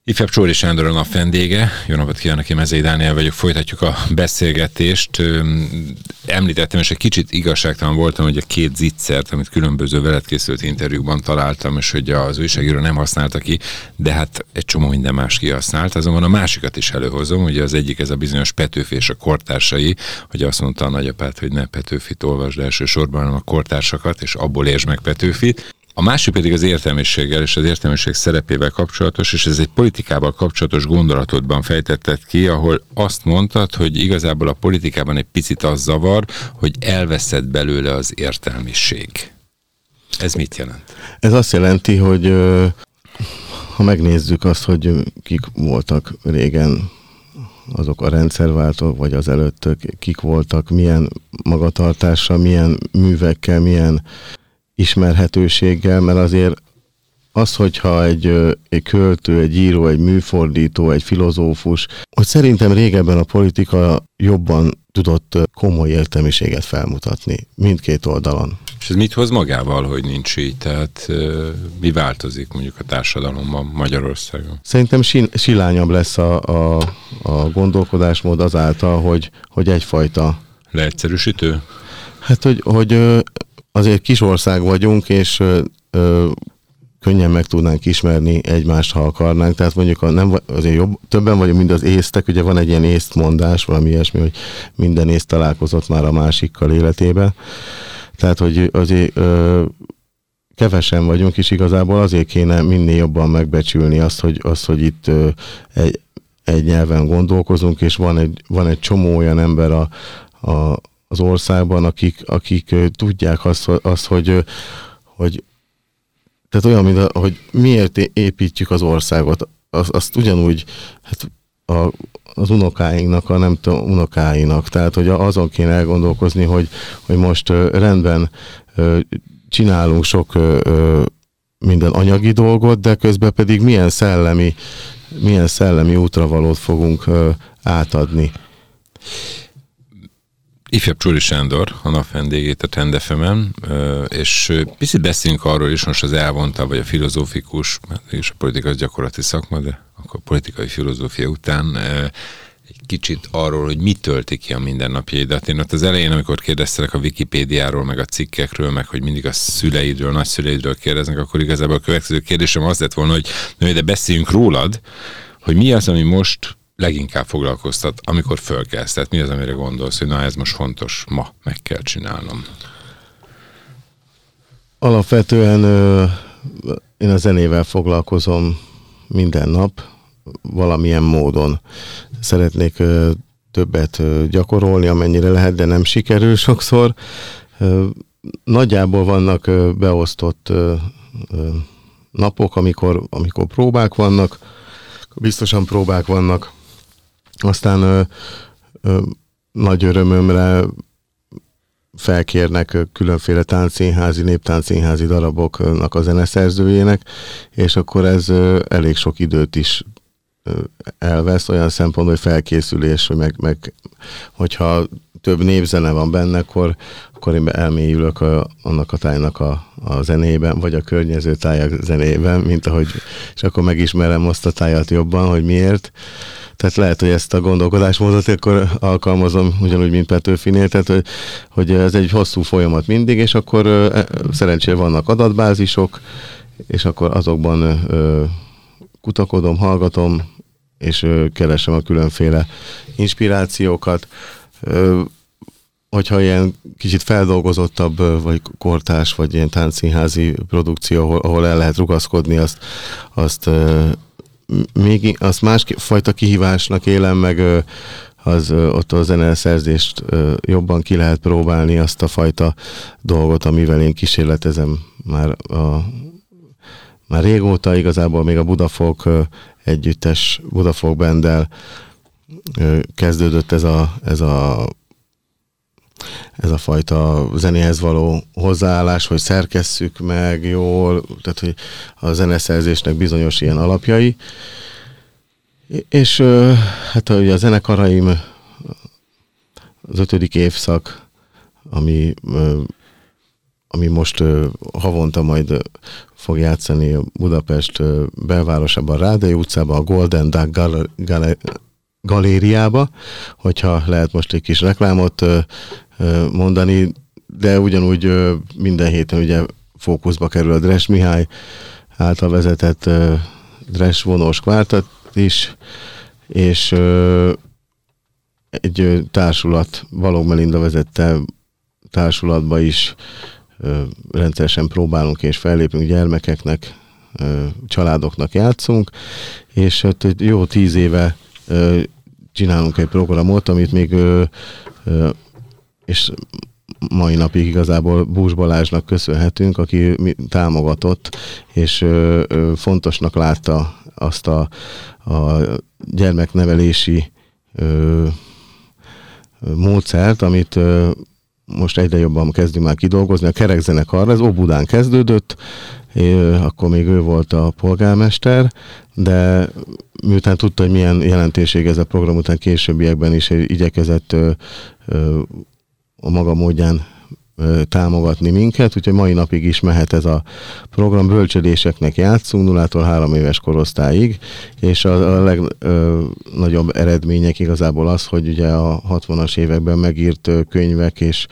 Ifjabb Csordi Sándor a nap vendége. Jó napot kívánok, én Mezei Dániel vagyok. Folytatjuk a beszélgetést. Említettem, és egy kicsit igazságtalan voltam, hogy a két zicsert, amit különböző veled készült interjúkban találtam, és hogy az újságíró nem használta ki, de hát egy csomó minden más kihasznált. Azonban a másikat is előhozom, ugye az egyik ez a bizonyos Petőfi és a kortársai, hogy azt mondta a nagyapád, hogy ne Petőfit olvasd elsősorban, hanem a kortársakat, és abból értsd meg Petőfit. A másik pedig az értelmiséggel és az értelmiség szerepével kapcsolatos, és ez egy politikával kapcsolatos gondolatodban fejtetted ki, ahol azt mondtad, hogy igazából a politikában egy picit az zavar, hogy elveszett belőle az értelmiség. Ez mit jelent? Ez azt jelenti, hogy ha megnézzük azt, hogy kik voltak régen azok a rendszerváltók, vagy az előttök, kik voltak, milyen magatartással, milyen művekkel, milyen ismerhetőséggel, mert azért az, hogyha egy költő, egy író, egy műfordító, egy filozófus, hogy szerintem régebben a politika jobban tudott komoly értelmiséget felmutatni mindkét oldalon. És ez mit hoz magával, hogy nincs így? Tehát mi változik mondjuk a társadalomban Magyarországon? Szerintem silányabb lesz a gondolkodásmód azáltal, hogy egyfajta... Leegyszerűsítő? Hát, hogy azért kis ország vagyunk, és könnyen meg tudnánk ismerni egymást, ha akarnánk. Tehát mondjuk azért többen vagyunk, mint az észtek. Ugye van egy ilyen észt mondás, valami ilyesmi, hogy minden észt találkozott már a másikkal életében. Tehát, hogy azért kevesen vagyunk, és igazából azért kéne minél jobban megbecsülni azt, hogy itt egy nyelven gondolkozunk, és van egy csomó olyan ember az országban, akik tudják azt, hogy tehát olyan, mint hogy miért építjük az országot. Azt ugyanúgy hát az unokáinknak, nem tudom, unokáinak. Tehát, hogy azon kéne elgondolkozni, hogy most rendben csinálunk sok minden anyagi dolgot, de közben pedig milyen szellemi útravalót fogunk átadni. Ifjabb Csordi Sándor, a nap vendégét a Trend FM-en, és picit beszélünk arról is, most az elvonta, vagy a filozófikus, és a politika az gyakorlati szakma, de akkor a politikai filozófia után egy kicsit arról, hogy mi tölti ki a mindennapjaidat. Én ott az elején, amikor kérdeztelek a Wikipédiáról, meg a cikkekről, meg hogy mindig a szüleidről, nagyszüleidről kérdeznek, akkor igazából a következő kérdésem az lett volna, hogy de beszéljünk rólad, hogy mi az, ami most leginkább foglalkoztat, amikor fölkelsz? Tehát mi az, amire gondolsz, hogy na ez most fontos, ma meg kell csinálnom? Alapvetően én a zenével foglalkozom minden nap, valamilyen módon. Szeretnék többet gyakorolni, amennyire lehet, de nem sikerül sokszor. Nagyjából vannak beosztott napok, amikor próbák vannak, biztosan próbák vannak. Aztán nagy örömömre felkérnek különféle táncszínházi, néptáncszínházi daraboknak a zeneszerzőjének, és akkor ez elég sok időt is elvesz, olyan szempontból, hogy felkészülés, hogy meg hogyha több népzene van benne, akkor én elmélyülök annak a tájnak a zenében, vagy a környező tájak zenében, mint ahogy, és akkor megismerem azt a tájat jobban, hogy miért. Tehát lehet, hogy ezt a gondolkodásmódot akkor alkalmazom ugyanúgy, mint Petőfinél, tehát hogy ez egy hosszú folyamat mindig, és akkor szerencsére vannak adatbázisok, és akkor azokban kutakodom, hallgatom, és keresem a különféle inspirációkat. Hogyha ilyen kicsit feldolgozottabb, vagy kortárs, vagy ilyen táncszínházi produkció, ahol el lehet rugaszkodni, azt másfajta kihívásnak élem meg, ott a zeneszerzést jobban ki lehet próbálni, azt a fajta dolgot, amivel én kísérletezem már régóta, igazából még a Budafolk együttes, Budafolk Banddel kezdődött ez a fajta zenéhez való hozzáállás, hogy szerkesszük meg jól, tehát hogy a zeneszerzésnek bizonyos ilyen alapjai. És hát ugye a zenekaraim az 5. évszak, ami most havonta majd fog játszani Budapest belvárosában, Rádai utcában, a Golden Duck galériába, hogyha lehet most egy kis reklámot mondani, de ugyanúgy minden héten ugye fókuszba kerül a Dres Mihály által vezetett Dres vonós kvártet is, és egy társulat, Balogh Melinda vezette társulatba is rendszeresen próbálunk és fellépünk gyermekeknek, családoknak játszunk, és hát jó 10 éve csinálunk egy programot, amit még és mai napig igazából Bús Balázsnak köszönhetünk, aki támogatott, és fontosnak látta azt a gyermeknevelési módszert, amit most egyre jobban kezdünk már kidolgozni. A kerekzenekarra, ez Óbudán kezdődött, akkor még ő volt a polgármester, de miután tudta, hogy milyen jelentőség ez a program, után későbbiekben is igyekezett a maga módján támogatni minket, úgyhogy mai napig is mehet ez a program. Bölcsödéseknek játszunk 0-tól 3 éves korosztályig, és a legnagyobb eredmények igazából az, hogy ugye a 60-as években megírt könyvek, és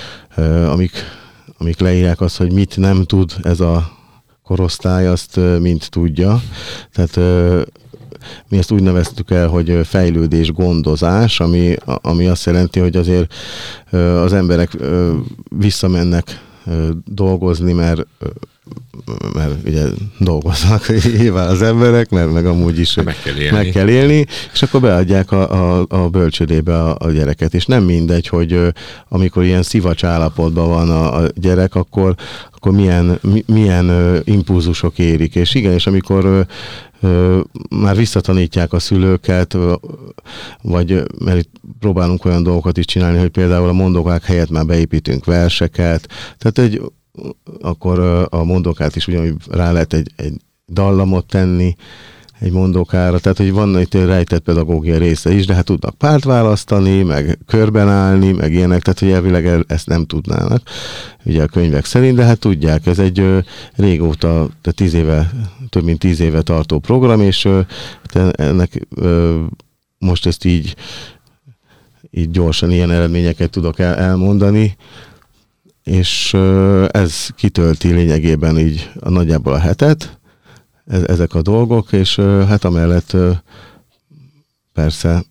amik leírják azt, hogy mit nem tud ez a korosztály, azt mind tudja. Tehát mi ezt úgy neveztük el, hogy fejlődés gondozás, ami azt jelenti, hogy azért az emberek visszamennek dolgozni, mert ugye dolgoznak nyilván az emberek, mert meg amúgy is meg kell élni, és akkor beadják a bölcsödébe a gyereket. És nem mindegy, hogy amikor ilyen szivacs állapotban van a gyerek, akkor milyen impulzusok érik. És igen, és amikor már visszatanítják a szülőket, vagy mert itt próbálunk olyan dolgokat is csinálni, hogy például a mondókák helyett már beépítünk verseket, tehát akkor a mondókát is ugyanúgy rá lehet egy dallamot tenni egy mondókára, tehát hogy van egy rejtett pedagógia része is, de hát tudnak párt választani, meg körben állni, meg ilyenek, tehát hogy elvileg ezt nem tudnának, ugye a könyvek szerint, de hát tudják, ez egy régóta, több mint 10 éve tartó program, és ennek most ezt így gyorsan ilyen eredményeket tudok elmondani, és ez kitölti lényegében így nagyjából a hetet, ezek a dolgok, és hát amellett persze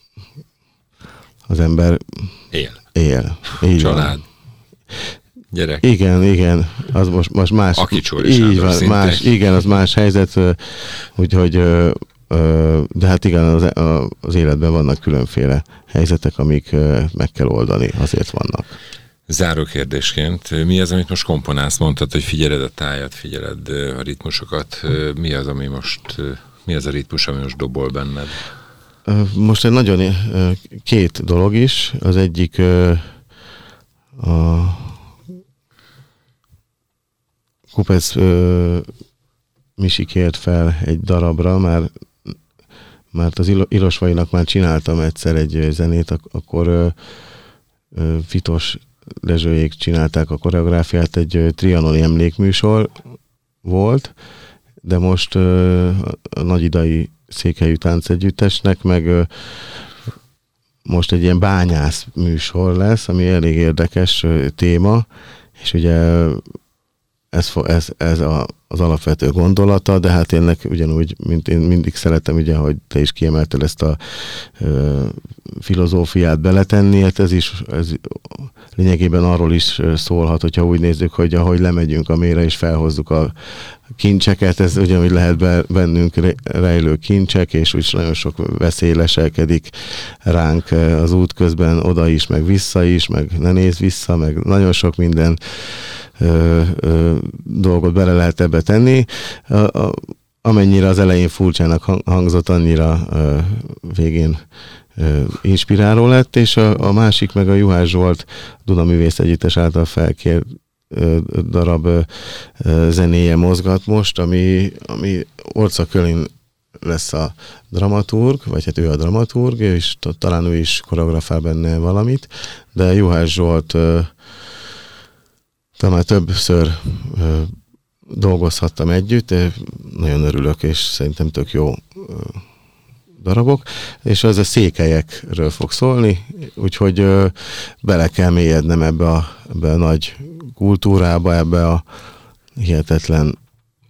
az ember él. Család. Gyerek. Igen, az most más. Így van, igen, az más helyzet, úgyhogy de hát igen, az életben vannak különféle helyzetek, amik meg kell oldani, azért vannak. Záró kérdésként, mi az, amit most komponálsz? Mondtad, hogy figyeled a tájat, figyeled a ritmusokat. Mi az a ritmus, ami most dobol benned? Most egy nagyon két dolog is. Az egyik a Kupec Misi kért fel egy darabra, mert az Ilosvainak már csináltam egyszer egy zenét, akkor Fitos Dezsőjék csinálták a koreográfiát, egy trianoni emlékműsor volt, de most a Nagyidai Székhelyű Táncegyüttesnek meg most egy ilyen bányász műsor lesz, ami elég érdekes téma, és ugye ez az alapvető gondolata, de hát ennek ugyanúgy, mint én mindig szeretem, ugye, hogy te is kiemelted ezt a filozófiát beletenni, hát ez lényegében arról is szólhat, hogyha úgy nézzük, hogy ahogy lemegyünk a mélyre és felhozzuk a kincseket, ez ugyanúgy lehet bennünk rejlő kincsek, és úgy nagyon sok veszély leselkedik ránk az út közben, oda is, meg vissza is, meg ne nézz vissza, meg nagyon sok minden dolgot bele lehet ebbe tenni. Amennyire az elején furcsának hangzott, annyira végén inspiráló lett, és a másik meg a Juhász Zsolt Duna Művész Együttes által felkért darab zenéje mozgat most, ami Orca Kölin lesz a dramaturg, vagy hát ő a dramaturg, és talán ő is koreografál benne valamit, de Juhász Zsolt Talán többször dolgozhattam együtt, nagyon örülök, és szerintem tök jó darabok, és az a székelyekről fog szólni, úgyhogy bele kell mélyednem ebbe a nagy kultúrába, ebbe a hihetetlen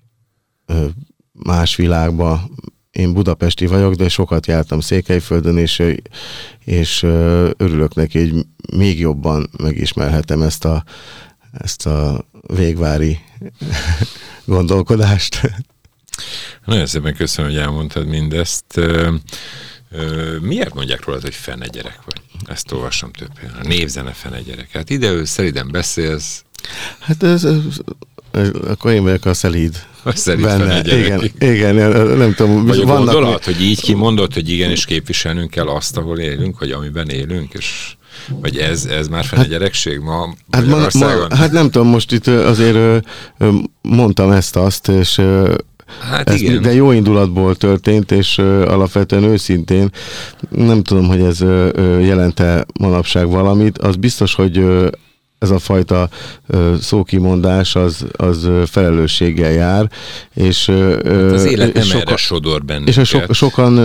más világba. Én budapesti vagyok, de sokat jártam Székelyföldön, és örülök neki, hogy még jobban megismerhetem ezt a végvári gondolkodást. Nagyon szépen köszönöm, hogy elmondtad mindezt. Miért mondják rólad, hogy fenegyerek vagy? Ezt olvassam több helyen. A névzene fenegyerek. Hát ide szeliden beszélsz. Hát akkor én vagyok a szelíd. A szelíd fenegyerek. Igen, nem tudom. Vagy a gondolat, hogy így kimondott, hogy igenis képviselnünk kell azt, ahol élünk, vagy amiben élünk, és vagy ez már fenegyerekség ma Magyarországon? Hát nem tudom, most itt azért mondtam ezt-azt, és hát igen. De jó indulatból történt, és alapvetően őszintén nem tudom, hogy ez jelente manapság valamit. Az biztos, hogy ez a fajta szókimondás az felelősséggel jár, és hát az élet nem erre sodor bennünket. És sokan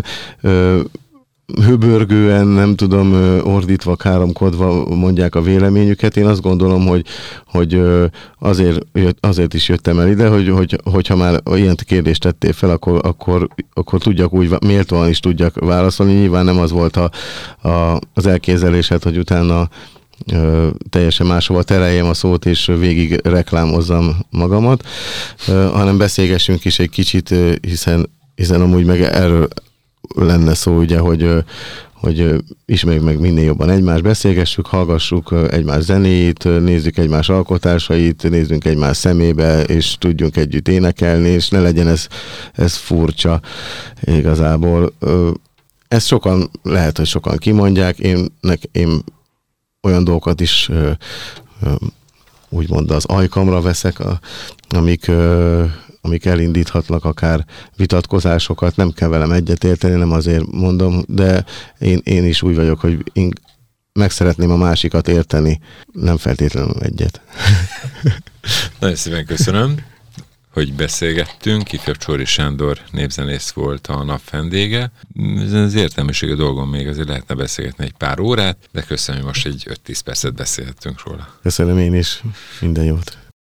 hőbörgően, nem tudom, ordítva, káromkodva mondják a véleményüket. Én azt gondolom, hogy azért is jöttem el ide, hogyha már ilyen kérdést tettél fel, akkor tudjak úgy, méltóan is tudjak válaszolni. Nyilván nem az volt az elképzelésed, hogy utána teljesen máshova tereljem a szót, és végig reklámozzam magamat, hanem beszélgessünk is egy kicsit, hiszen amúgy meg erről lenne szó, ugye, hogy ismerjük meg minél jobban egymást, beszélgessük, hallgassuk egymás zenéjét, nézzük egymás alkotásait, nézzünk egymás szemébe, és tudjunk együtt énekelni, és ne legyen ez furcsa igazából. Ezt lehet, hogy sokan kimondják, én olyan dolgokat is úgymond az ajkamra veszek, amik elindíthatnak akár vitatkozásokat, nem kell velem egyetérteni, nem azért mondom, de én is úgy vagyok, hogy én meg szeretném a másikat érteni, nem feltétlenül egyet. Nagyon szépen köszönöm, hogy beszélgettünk. Ifjabb Csorri Sándor népzenész volt a nap vendége. Az értelmiségi dolgon még azért lehetne beszélgetni egy pár órát, de köszönöm, hogy most egy 5-10 percet beszélhettünk róla. Köszönöm én is, minden jót.